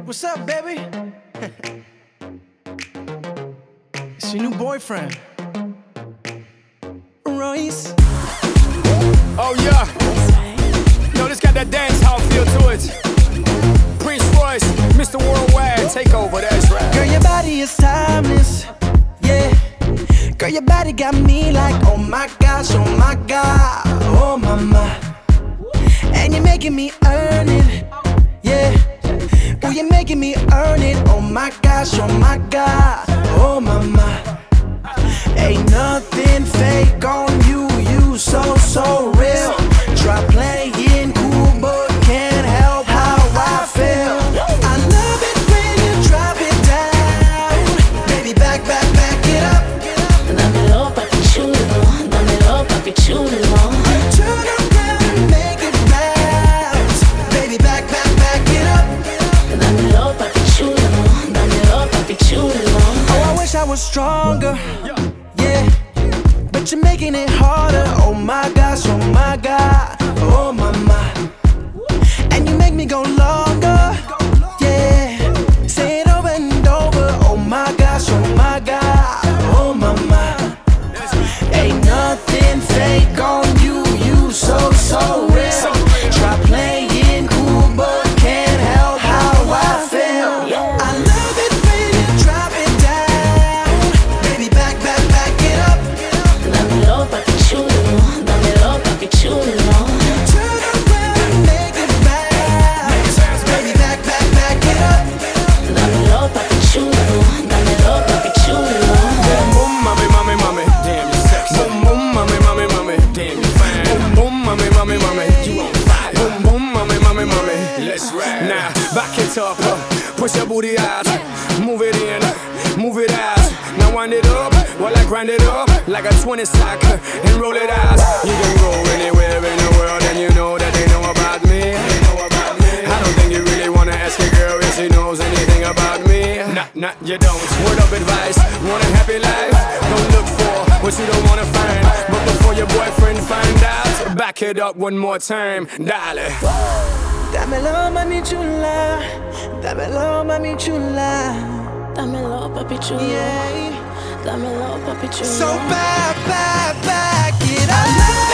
What's up, baby? It's your new boyfriend, Royce. Oh yeah, yo, this got that dance hall feel to it. Prince Royce, Mr. Worldwide, take over, that's right. Girl, your body is timeless, yeah. Girl, your body got me like, oh my gosh, oh my God, oh mama. And you're making me earn it, yeah. Ooh, you're making me earn it, oh my gosh, oh my God, oh mama. Ain't nothing fake on you, you so real. Try playing cool, but can't help how I feel. I love it when you drop it down. Baby, back it up. Dámelo, papi chulo, dámelo, papi chulo. Turn around and make it bounce. Baby, back it up. Dámelo, papi chulo, dámelo, papi chulo. Oh, I wish I was stronger, yeah. But you're making it harder, oh my gosh, oh my God, oh mama. And you make me go longer, yeah. Say it over and over, oh my gosh, oh my God, oh mama. Ain't nothing fake on you, you so real. Try playing cool, but can't help how I feel. I love it when you drop it down. Baby, back it up. Dámelo, papi chulo, dámelo, papi chulo. Turn around and make it bounce. Baby, back it up. Dámelo, papi chulo, dámelo, papi chulo. Boom, boom, mommy, mommy, mommy, damn you sexy. Boom, boom, mommy, mommy, mommy, damn you fine. Boom, boom, mommy, mommy, mommy, you on fire. Boom, boom, mommy, mommy, mommy, let's ride. Now, back it up, push your booty out, move it in, move it out. Now wind it up, while I grind it up like a 20 sack and roll it out. You can go anywhere in the world and you know that they know about me. I don't think you really wanna ask a girl if she knows anything about me. Nah, you don't. Word of advice, want a happy life? Don't look for what you don't wanna find. But before your boyfriend find out, back it up one more time, darling. Dámelo, mami chula. Dámelo, mami chula. Dámelo, papi chulo, Yeah. dámelo, papi chulo. So back it up.